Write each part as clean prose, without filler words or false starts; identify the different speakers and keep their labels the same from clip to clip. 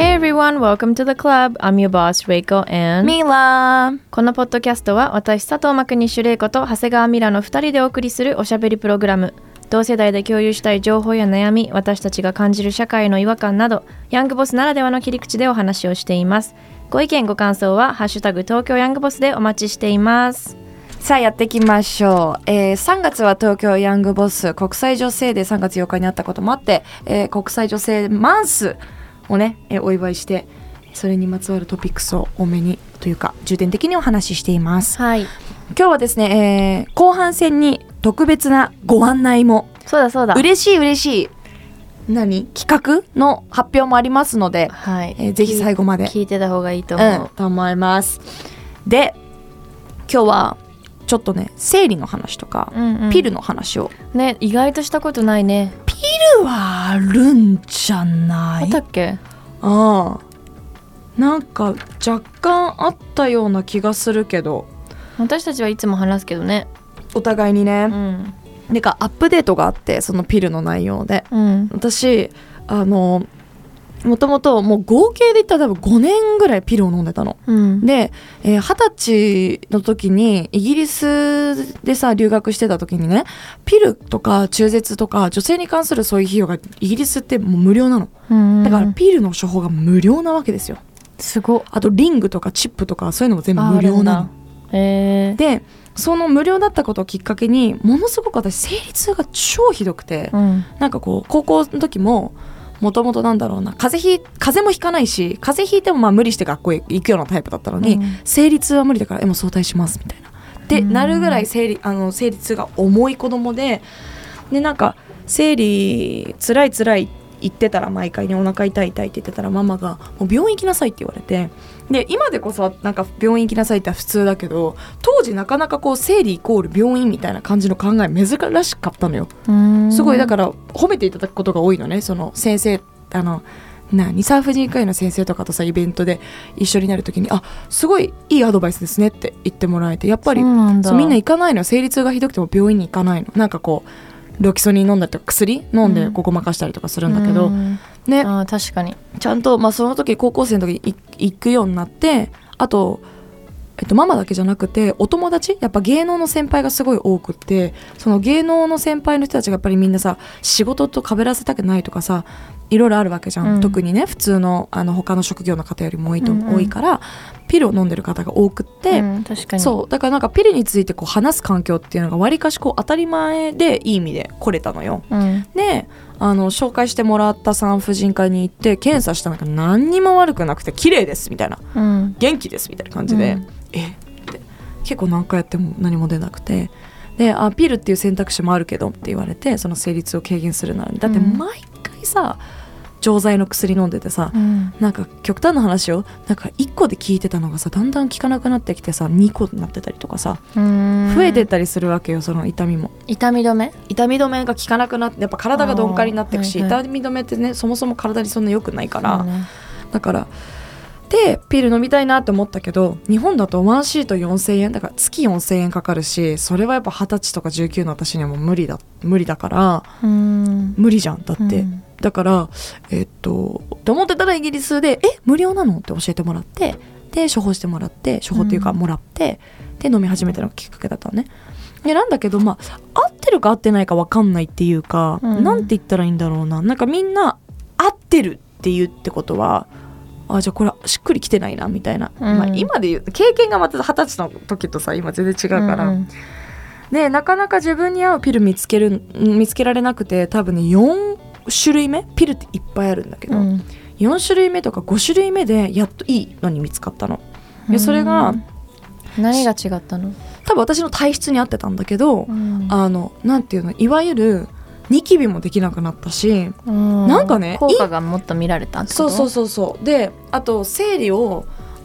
Speaker 1: Hey everyone, welcome to the club. I'm your boss, Reiko and
Speaker 2: ミラ
Speaker 1: このポッドキャストは私、佐藤真国主玲子と長谷川ミラの2人でお送りするおしゃべりプログラム。同世代で共有したい情報や悩み、私たちが感じる社会の違和感など、ヤングボスならではの切り口でお話をしています。ご意見ご感想はハッシュタグ東京ヤングボスでお待ちしています。
Speaker 2: さあやっていきましょう、3月は東京ヤングボス国際女性デー3月8日にあったこともあって、国際女性マンスをね、お祝いしてそれにまつわるトピックスを多めにというか重点的にお話ししています。
Speaker 1: はい、
Speaker 2: 今日はですね、後半戦に特別なご案内も
Speaker 1: そうだ
Speaker 2: 嬉しい企画の発表もありますので、
Speaker 1: はい、
Speaker 2: ぜひ最後まで
Speaker 1: 聞いてた方がいいと思う、
Speaker 2: と思います。で今日はちょっとね生理の話とか、ピルの話を
Speaker 1: ね、意外としたことないね。
Speaker 2: ピルはあるんじゃない？
Speaker 1: あったっけ？
Speaker 2: ああ、なんか若干あったような気がするけど、
Speaker 1: 私たちはいつも話すけどね。
Speaker 2: お互いにね、なんかアップデートがあって、そのピルの内容で、私もともともう合計で言ったら多分5年ぐらいピルを飲んでたの、で、20歳の時にイギリスでさ留学してた時にね、ピルとか中絶とか女性に関するそういう費用がイギリスってもう無料なの、だからピルの処方が無料なわけですよ。
Speaker 1: すご。
Speaker 2: あとリングとかチップとかそういうのも全部無料なの。でその無料だったことをきっかけにものすごく私生理痛が超ひどくて、なんかこう高校の時ももともとなんだろうな、風邪もひかないし、風邪ひいてもまあ無理して学校へ行くようなタイプだったのに、生理痛は無理だからもう早退しますみたいなで、なるぐらい生理痛が重い子供で、なんか生理つらい言ってたら、毎回ねお腹痛いって言ってたらママがもう病院行きなさいって言われて、で今でこそなんか病院行きなさいって普通だけど、当時なかなかこう生理イコール病院みたいな感じの考え珍しかったのよ。すごいだから褒めていただくことが多いのね。その先生産婦人科医の先生とかとさイベントで一緒になるときに、すごいいいアドバイスですねって言ってもらえて、やっぱりそうみんな行かないの。生理痛がひどくても病院に行かないの。なんかこうロキソニン飲んだりとか薬飲んでごまかしたりとかするんだけど、ね、
Speaker 1: 確かに
Speaker 2: ちゃんと、その時高校生の時に行くようになって、あと、ママだけじゃなくてお友達、やっぱ芸能の先輩がすごい多くって、その芸能の先輩の人たちがやっぱりみんなさ仕事と被らせたくないとかさ、いろいろあるわけじゃん、特にね普通の他の職業の方よりも多いから、ピルを飲んでる方が多くって、
Speaker 1: 確かに
Speaker 2: そうだからなんかピルについてこう話す環境っていうのがわりかしこう当たり前でいい意味で来れたのよ、で紹介してもらった産婦人科に行って検査したのが何にも悪くなくて綺麗ですみたいな、元気ですみたいな感じで、って結構何回やっても何も出なくて、でピルっていう選択肢もあるけどって言われて、その生理痛を軽減するなら、だって毎回さ錠剤の薬飲んでてさ、なんか極端な話をなんか1個で効いてたのがさだんだん効かなくなってきてさ2個になってたりとかさ、増えてったりするわけよ。その痛み止めが効かなくなって、やっぱ体が鈍化になっていくし、痛み止めってねそもそも体にそんな良くないから、だからでピル飲みたいなって思ったけど、日本だと1シート4000円だから月4000円かかるし、それはやっぱ20歳とか19の私にはもう無理だから、無理じゃんだって、だからと思ってたらイギリスで無料なのって教えてもらって、で処方してもらって、処方っていうかもらって、で飲み始めたのがきっかけだったのね。でなんだけど合ってるか合ってないか分かんないっていうか、なんて言ったらいいんだろうな、なんかみんな合ってるって言うってことはじゃあこれしっくりきてないなみたいな、今で言う経験がまた20歳の時とさ今全然違うから、でなかなか自分に合うピル見つけられなくて、多分ね4種類目ピルっていっぱいあるんだけど、4種類目とか5種類目でやっといいのに見つかったの。でそれが
Speaker 1: 何が違ったの？
Speaker 2: 多分私の体質に合ってたんだけど、なんていうの、いわゆるニキビもできなくなったし、なんかね
Speaker 1: 効果がもっと見られたってこと？
Speaker 2: そうで、あと生理を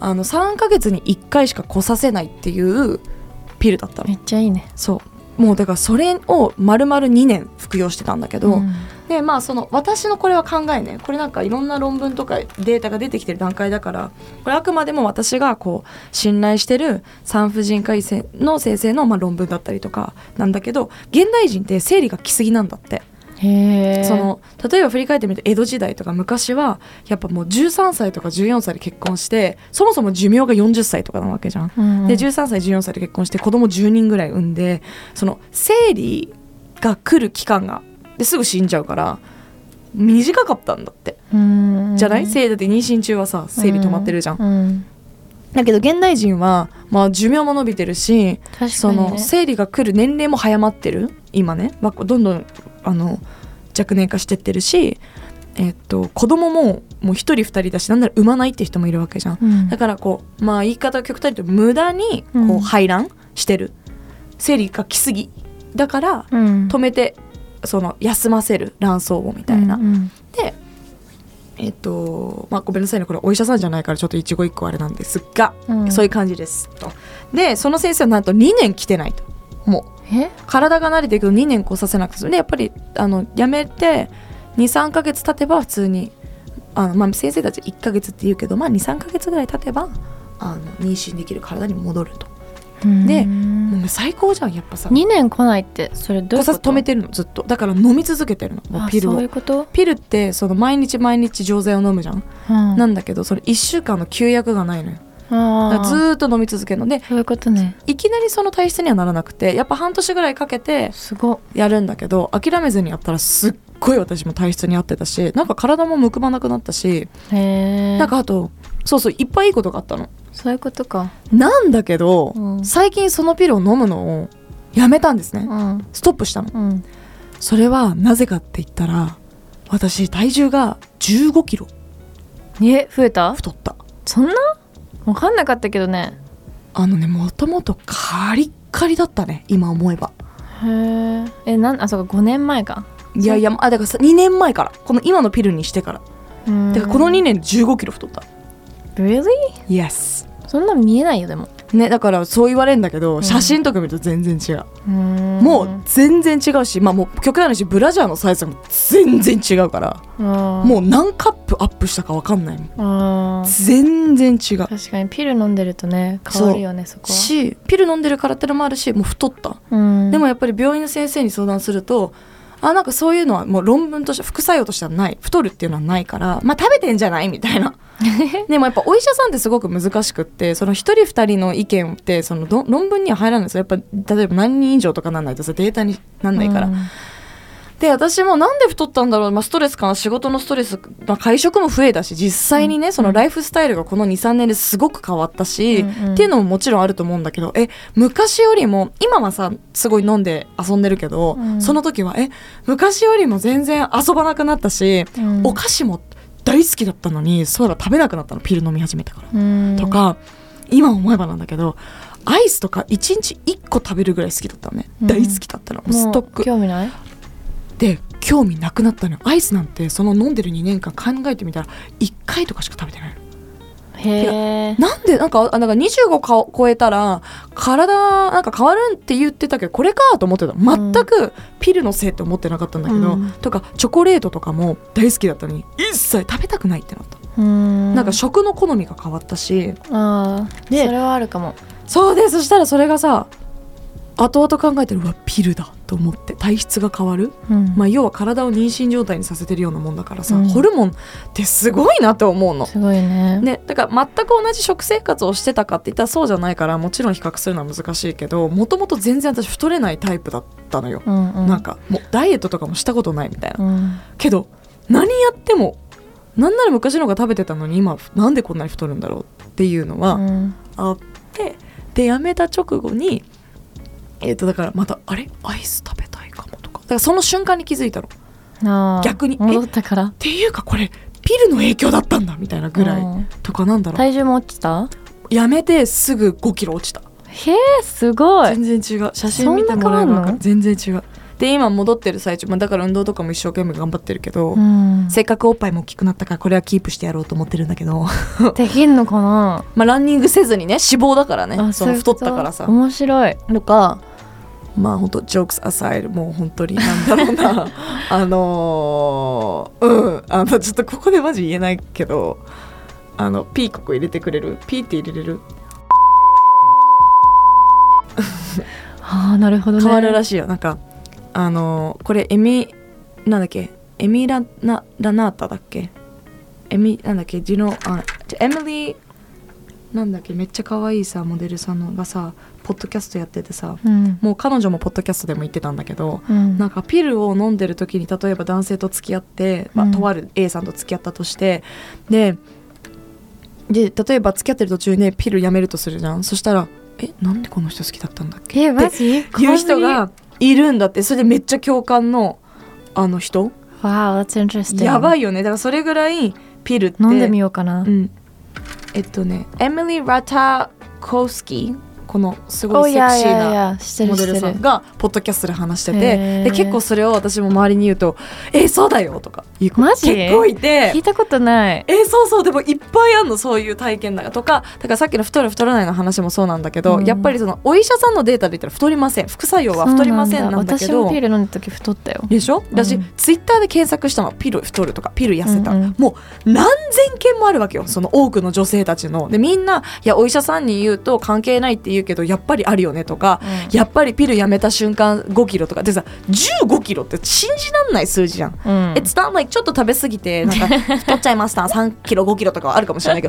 Speaker 2: 3ヶ月に1回しか来させないっていうピルだったの。
Speaker 1: めっちゃいいね。
Speaker 2: そうもうだからそれを丸々2年服用してたんだけど、でその私のこれは考えね、これなんかいろんな論文とかデータが出てきてる段階だから、これあくまでも私がこう信頼してる産婦人科医の先生の論文だったりとかなんだけど、現代人って生理が来すぎなんだって。
Speaker 1: へー。
Speaker 2: その例えば振り返ってみると江戸時代とか昔はやっぱもう13歳とか14歳で結婚してそもそも寿命が40歳とかなわけじゃん、
Speaker 1: うんうん、
Speaker 2: で13歳14歳で結婚して子供10人ぐらい産んでその生理が来る期間がですぐ死んじゃうから短かったんだって、じゃない？だって妊娠中はさ生理止まってるじゃん、だけど現代人は、まあ、寿命も伸びてるし、
Speaker 1: ね、
Speaker 2: その生理が来る年齢も早まってる今ね、どんどん若年化してってるし、子供ももう1人2人だしなんなら産まないって人もいるわけじゃん、だからこう、まあ、言い方を極端に言うと無駄にこう排卵してる、生理が来すぎだから止めてその休ませる卵巣をみたいな、でまあ、ごめんなさいねこれお医者さんじゃないからちょっと一語一句あれなんですが、そういう感じですと。でその先生はなんと2年来てないと、もう体が慣れていくと2年来させなくて、でやっぱりやめて 2,3 ヶ月経てば普通にまあ、先生たち1ヶ月って言うけど、まあ、2,3 ヶ月ぐらい経てば妊娠できる体に戻ると。でもう最高じゃんやっぱさ。
Speaker 1: 2年来ないってそれどういうこと？
Speaker 2: 止めてるのずっと、だから飲み続けてるのもうピルを。
Speaker 1: そういうこと？
Speaker 2: ピルってその毎日毎日錠剤を飲むじゃん、なんだけどそれ1週間の休薬がないのよ。だからずーっと飲み続けるので、
Speaker 1: そういうことね。
Speaker 2: いきなりその体質にはならなくてやっぱ半年ぐらいかけてやるんだけど、諦めずにやったらすっごい私も体質に合ってたし、なんか体もむくまなくなったし、なんかあとそういっぱいいいことがあったの。
Speaker 1: そういうことか。
Speaker 2: なんだけど、最近そのピルを飲むのをやめたんですね、ストップしたの、それはなぜかって言ったら私体重が15キロ
Speaker 1: 増えた？
Speaker 2: 太った。
Speaker 1: そんな？分かんなかったけどね。
Speaker 2: もともとカリッカリだったね今思えば。
Speaker 1: へえ。そうか5年前か。
Speaker 2: いやだから2年前からこの今のピルにしてからだからこの2年で15キロ太った。
Speaker 1: Really?
Speaker 2: Yes。
Speaker 1: そんな見えないよでも
Speaker 2: ね、だからそう言われるんだけど、写真とか見ると全然違う、もう全然違うし、まあ、もう極端な話ブラジャーのサイズも全然違うから、もう何カップアップしたか分かんないもん。全然違う。
Speaker 1: 確かにピル飲んでるとね変わるよね。そこは
Speaker 2: しピル飲んでるからってのもあるし、もう太った、でもやっぱり病院の先生に相談するとなんかそういうのはもう論文として副作用としてはない、太るっていうのはないから、まあ食べてんじゃないみたいなでもやっぱお医者さんってすごく難しくって、その一人二人の意見ってその論文には入らないんですよ。やっぱ例えば何人以上とかなんないとさデータになんないから、で私もなんで太ったんだろう、ストレスかな、仕事のストレス、会食も増えたし実際にね、そのライフスタイルがこの 2,3 年ですごく変わったし、っていうのももちろんあると思うんだけど、昔よりも今はさすごい飲んで遊んでるけど、その時は昔よりも全然遊ばなくなったし、お菓子も大好きだったのにそういえば食べなくなったの、ピル飲み始めたから、とか今思えばなんだけどアイスとか1日1個食べるぐらい好きだったのね、大好きだったの、ストック。
Speaker 1: 興味ない？
Speaker 2: で興味なくなったのよ。アイスなんてその飲んでる2年間考えてみたら1回とかしか食べてないの。
Speaker 1: へー。
Speaker 2: なんでなんか25超えたら体なんか変わるって言ってたけどこれかと思ってた。全くピルのせいって思ってなかったんだけど、とかチョコレートとかも大好きだったのに一切食べたくないってなった。なんか食の好みが変わったし、
Speaker 1: でそれはあるかも。
Speaker 2: そうで、そしたらそれがさ後々考えてる、ピルだと思って体質が変わる、要は体を妊娠状態にさせてるようなもんだからさ、ホルモンってすごいなって思うの。
Speaker 1: すごいね。
Speaker 2: だから全く同じ食生活をしてたかって言ったらそうじゃないから、もちろん比較するのは難しいけど、もともと全然私太れないタイプだったのよ、なんかもうダイエットとかもしたことないみたいな、けど何やってもなんなら昔の方が食べてたのに今なんでこんなに太るんだろうっていうのはあって、でやめた直後にだからまたアイス食べたいかもとか、だからその瞬間に気づいたの。逆に
Speaker 1: 戻ったから
Speaker 2: っていうかこれピルの影響だったんだみたいなぐらいとか、なんだろう、
Speaker 1: 体重も落ちた？
Speaker 2: やめてすぐ5キロ落ちた。
Speaker 1: へえ、すごい。
Speaker 2: 全然違う。写真見てもらえば分かる。全然違う。で今戻ってる最中、だから運動とかも一生懸命頑張ってるけど、せっかくおっぱいも大きくなったからこれはキープしてやろうと思ってるんだけど
Speaker 1: できんのかな。
Speaker 2: ランニングせずにね、脂肪だからね、その太ったからさ。
Speaker 1: 面白い。
Speaker 2: とか本当ジョークスアサイド、もう本当になんだろうなちょっとここでマジ言えないけど、ピーここ入れてくれる？ピーって入れれる？
Speaker 1: なるほどね。
Speaker 2: 変わるらしいよ。なんかこれエミなんだっけエミラナータだっけなんだっけエミリーなんだっけめっちゃ可愛いさモデルさんのがさポッドキャストやっててさ、もう彼女もポッドキャストでも言ってたんだけど、なんかピルを飲んでる時に例えば男性と付き合って、とある A さんと付き合ったとしてで例えば付き合ってる途中でピルやめるとするじゃん。そしたらなんでこの人好きだったんだっけ
Speaker 1: マジ
Speaker 2: っていう人がいるんだって。それでめっちゃ共感の人。
Speaker 1: Wow, that's interesting.
Speaker 2: やばいよね。だからそれぐらいピルって
Speaker 1: 飲んでみようかな。
Speaker 2: エミリー・ラタコフスキーこのすごいセクシーなモデルさんがポッドキャストで話しててで結構それを私も周りに言うとそうだよとか言う子結構いて
Speaker 1: 聞いたことない
Speaker 2: そうでもいっぱいあんのそういう体験だとかだからさっきの太る太らないの話もそうなんだけど、やっぱりそのお医者さんのデータで言ったら太りません副作用は太りませんなんだけど
Speaker 1: 私もピル飲んだ時太ったよ
Speaker 2: でしょ、私ツイッターで検索したのピル太るとかピル痩せた、もう何千件もあるわけよその多くの女性たちのでみんないやお医者さんに言うと関係ないって言うけどやっぱりあるよねとか、やっぱりピルやめた瞬間5キロとかでさ15キロって信じらんない数字じゃん、It's not like ちょっと食べ過ぎてなんか太っちゃいました3キロ5キロとかはあるかもしれないけど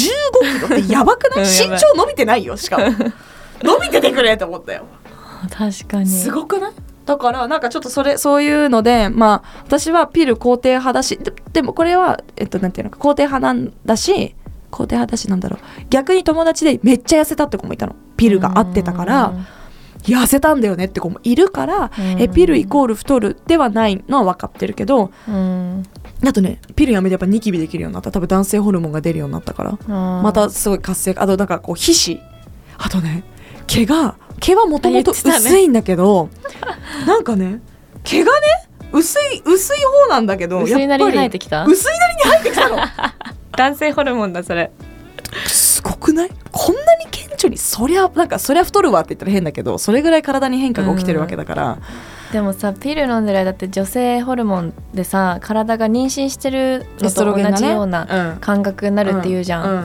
Speaker 2: 15キロってやばくない身長伸びてないよしかも伸びててくれと思ったよ。
Speaker 1: 確かに
Speaker 2: すごくない？だからなんかちょっとそういうので私はピル肯定派だし でもこれはなんていうのか肯定派なんだしなんだろう逆に友達でめっちゃ痩せたって子もいたの。ピルが合ってたから痩せたんだよねって子もいるからピルイコール太るではないのは分かってるけどあとねピルやめてやっぱニキビできるようになった。多分男性ホルモンが出るようになったからまたすごい活性化。あとだからこう皮脂あとね毛はもともと薄いんだけど、なんかね毛がね薄い方なんだけど
Speaker 1: 薄いなりに生えてきた
Speaker 2: 薄いなりに生えてきたの
Speaker 1: 男性ホルモンだそれ。
Speaker 2: すごくない？こんなに顕著にそりゃ太るわって言ったら変だけどそれぐらい体に変化が起きてるわけだから、
Speaker 1: でもさピル飲んでる間って女性ホルモンでさ体が妊娠してるのと同じような感覚になるっていうじゃん、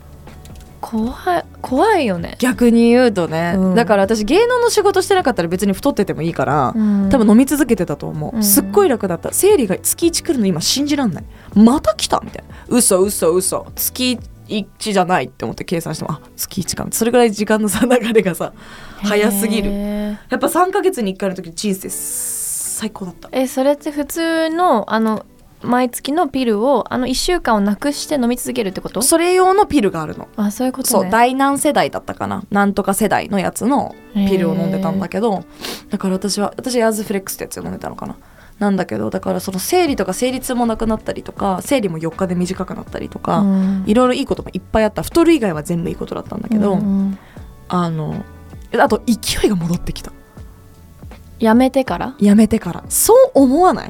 Speaker 1: 怖いよね
Speaker 2: 逆に言うとね、だから私芸能の仕事してなかったら別に太っててもいいから、多分飲み続けてたと思う、すっごい楽だった。生理が月1来るの今信じらんない。また来たみたいな嘘月1じゃないって思って計算しても月1かそれぐらい時間のさ流れがさ早すぎる。やっぱ3ヶ月に1回の時人生最高だった。
Speaker 1: それって普通の毎月のピルを1週間をなくして飲み続けるってこと？
Speaker 2: それ用のピルがあるの。
Speaker 1: そういうことね。
Speaker 2: そう第何世代だったかななんとか世代のやつのピルを飲んでたんだけどだから私アーズフレックスってやつを飲んでたのかななんだけどだからその生理とか生理痛もなくなったりとか生理も4日で短くなったりとか、いろいろいいこともいっぱいあった。太る以外は全部いいことだったんだけど、あと勢いが戻ってきた。
Speaker 1: やめてから
Speaker 2: そう思わない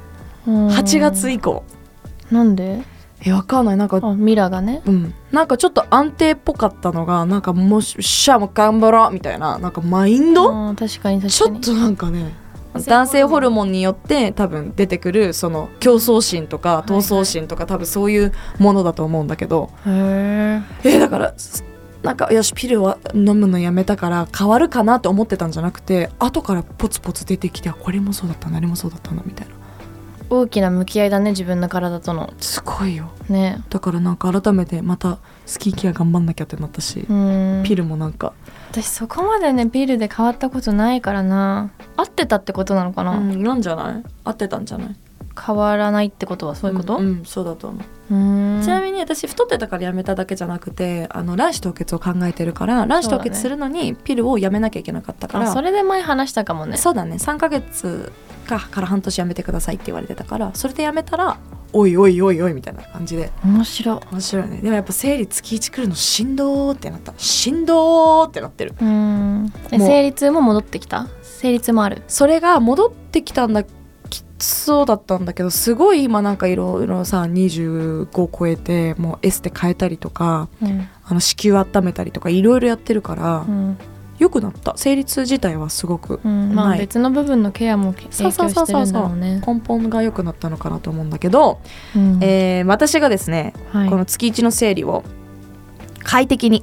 Speaker 2: ？8月以降
Speaker 1: なんで？
Speaker 2: わかんない。なんか
Speaker 1: ミラがね、
Speaker 2: なんかちょっと安定っぽかったのがなんかもうしゃもう頑張ろうみたいななんかマインド、
Speaker 1: 確かに
Speaker 2: ちょっとなんかね男性ホルモンによって多分出てくるその競争心とか闘争心とか、多分そういうものだと思うんだけど、だからなんかよしピルは飲むのやめたから変わるかなと思ってたんじゃなくて後からポツポツ出てきてこれもそうだったんだあれもそうだったんだみたいな
Speaker 1: 大きな向き合いだね自分の体との。
Speaker 2: すごいよ
Speaker 1: ね。
Speaker 2: だからなんか改めてまたスキンケア頑張んなきゃってなったしピルもなんか
Speaker 1: 私そこまでねピルで変わったことないからな。合ってたってことなのかな、
Speaker 2: なんじゃない？合ってたんじゃない？
Speaker 1: 変わらないってことはそういうこと？
Speaker 2: そうだと思う。ちなみに私太ってたからやめただけじゃなくて卵子凍結を考えてるから卵子凍結するのにピルをやめなきゃいけなかったから
Speaker 1: それで前話したかもね。
Speaker 2: そうだね3ヶ月から半年やめてくださいって言われてたからそれでやめたらおいみたいな感じで
Speaker 1: 面白
Speaker 2: いね。でもやっぱ生理月1来るのしんどーってなった。しんどーってなってる。
Speaker 1: 生理痛も戻ってきた？生理痛もある？そ
Speaker 2: れが戻ってきたんだきつそうだったんだけどすごい今なんかいろいろさ25超えてもうエステ変えたりとか、子宮温めたりとかいろいろやってるから、良くなった。生理痛自体はすごくない、
Speaker 1: 別の部分のケアも影響してるんだろうね。
Speaker 2: 根本が良くなったのかなと思うんだけど、私がですね、この月1の生理を快適に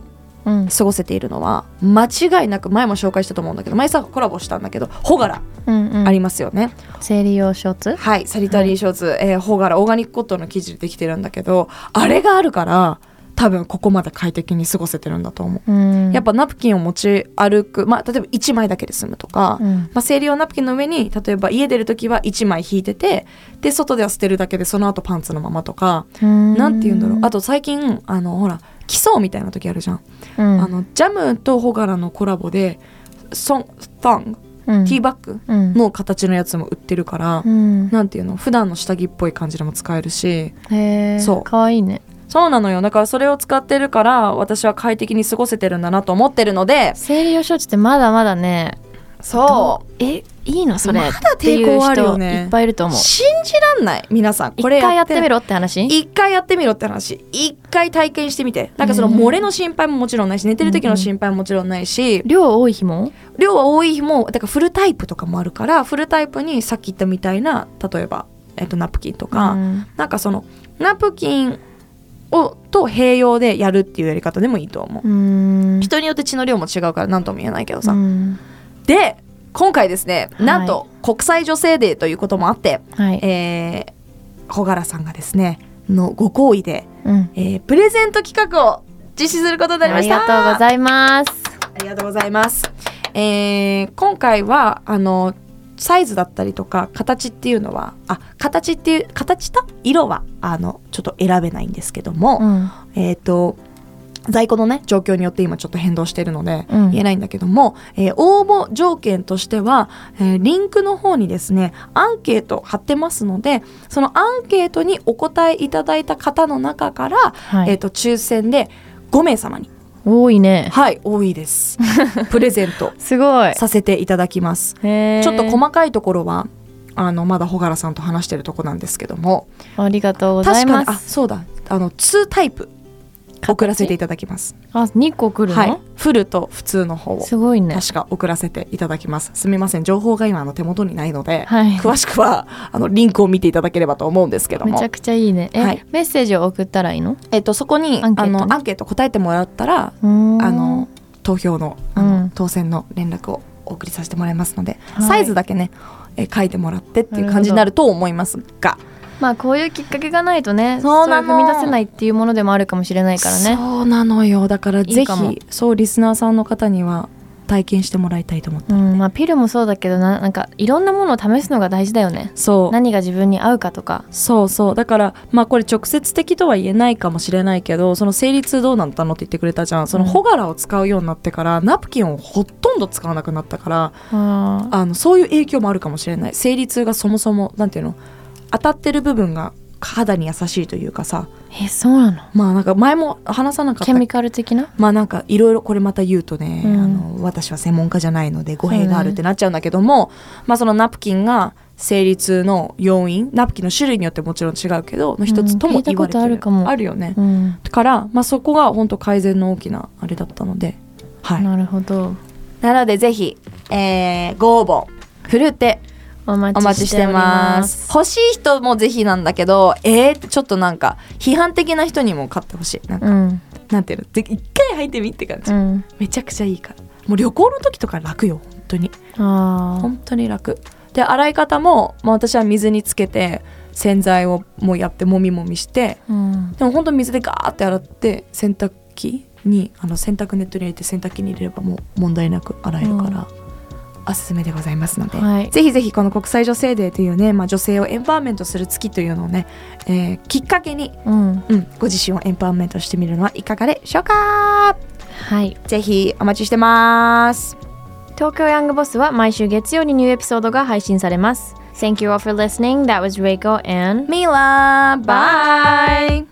Speaker 2: 過ごせているのは、間違いなく前も紹介したと思うんだけど、前さコラボしたんだけどホガラありますよね、
Speaker 1: 生理用ショーツ、
Speaker 2: はい、サニタリーショーツ、ホガラオーガニックコットンの生地でできてるんだけど、あれがあるから多分ここまで快適に過ごせてるんだと思う、やっぱナプキンを持ち歩く、例えば1枚だけで済むとか、生理用ナプキンの上に例えば家出るときは1枚引いてて、で外では捨てるだけでその後パンツのままとか、なんて言うんだろう。あと最近ほら基礎みたいな時あるじゃん、ジャムとホガラのコラボでソンティーバッグの形のやつも売ってるから、なんていうの、普段の下着っぽい感じでも使えるし、
Speaker 1: そうかわいいね。
Speaker 2: そうなのよ。だからそれを使ってるから私は快適に過ごせてるんだなと思ってるので、
Speaker 1: 生理用ショーツってまだまだね、
Speaker 2: そう
Speaker 1: いいのそれ、
Speaker 2: まだ抵抗あるよね。
Speaker 1: っていう人いっぱいいると思う。
Speaker 2: 信じらんない。皆さんこれ
Speaker 1: 一回やってみろって話、
Speaker 2: 一回やってみろって話、一回体験してみて。なんかその漏れの心配ももちろんないし、寝てる時の心配ももちろんないし、
Speaker 1: 量多い日も
Speaker 2: 量は多い日も、だからフルタイプとかもあるから、フルタイプにさっき言ったみたいな、例えば、ナプキンとか、なんかそのナプキンと併用でやるっていうやり方でもいいと思う。人によって血の量も違うから何とも言えないけどさ、で今回ですね、なんと国際女性デーということもあって、ホガラさんがですねのご好意で、プレゼント企画を実施することになりました。
Speaker 1: ありがとうございます。
Speaker 2: ありがとうございます。今回はサイズだったりとか形っていうのは形と色はちょっと選べないんですけども、在庫のね状況によって今ちょっと変動しているので言えないんだけども、応募条件としては、リンクの方にですねアンケート貼ってますので、そのアンケートにお答えいただいた方の中から、抽選で5名様に、
Speaker 1: 多いね。
Speaker 2: はい、多いですプレゼント
Speaker 1: すごい
Speaker 2: させていただきます。ちょっと細かいところはまだホガラさんと話してるとこなんですけども、
Speaker 1: ありがとうございます。
Speaker 2: 確かにそうだ、2タイプ送らせていただきます。
Speaker 1: 2個来るの、
Speaker 2: はい、フルと普通の方を
Speaker 1: すごいね。
Speaker 2: 確か送らせていただきます。すみません、情報が今手元にないので、
Speaker 1: はい、
Speaker 2: 詳しくはリンクを見ていただければと思うんですけども。
Speaker 1: めちゃくちゃいいね。メッセージを送ったらいいの？
Speaker 2: そこにアンケート答えてもらったら投票の当選の連絡をお送りさせてもらいますので、サイズだけね、書いてもらってっていう感じになると思いますが、
Speaker 1: こういうきっかけがないとね、そう踏み出せないっていうものでもあるかもしれないからね。
Speaker 2: そうなのよ。だからぜひそうリスナーさんの方には体験してもらいたいと思って、
Speaker 1: ピルもそうだけどなんかいろんなものを試すのが大事だよね。
Speaker 2: そう、
Speaker 1: 何が自分に合うかとか。
Speaker 2: そうだからこれ直接的とは言えないかもしれないけど、その生理痛どうなったのって言ってくれたじゃん。そのホガラを使うようになってから、ナプキンをほとんど使わなくなったから、そういう影響もあるかもしれない。生理痛がそもそもなんていうの、当たってる部分が肌に優しいというかさ。
Speaker 1: そうなの？
Speaker 2: なんか前も話さなかった
Speaker 1: ケミカル的な？
Speaker 2: なんかいろいろこれまた言うとね、私は専門家じゃないので語弊があるってなっちゃうんだけども、そのナプキンが生理痛の要因、ナプキンの種類によってもちろん違うけどの一つとも言われてる。
Speaker 1: 聞いたことあるかも。
Speaker 2: あるよね。だからそこが本当改善の大きなあれだったので、はい。
Speaker 1: なるほど。
Speaker 2: なのでぜひ、ご応募ふるってお待ちしてます。欲しい人もぜひなんだけど、ちょっとなんか批判的な人にも買ってほしい。なんか、なんていうの、一回履いてみって感じ、めちゃくちゃいいから。もう旅行の時とか楽よ、本当に。本当に楽で、洗い方も、私は水につけて洗剤をもうやってもみもみして、でも本当水でガーって洗って洗濯機に洗濯ネットに入れて洗濯機に入れればもう問題なく洗えるから、おすすめでございますので、ぜひぜひこの国際女性デーというね、女性をエンパワーメントする月というのをね、きっかけに、ご自身をエンパワーメントしてみるのはいかがでしょうか。
Speaker 1: はい、
Speaker 2: ぜひお待ちしてます。
Speaker 1: 東京ヤングボスは毎週月曜にニューエピソードが配信されます。Thank you all for listening. That was Reiko and
Speaker 2: Mila. Bye.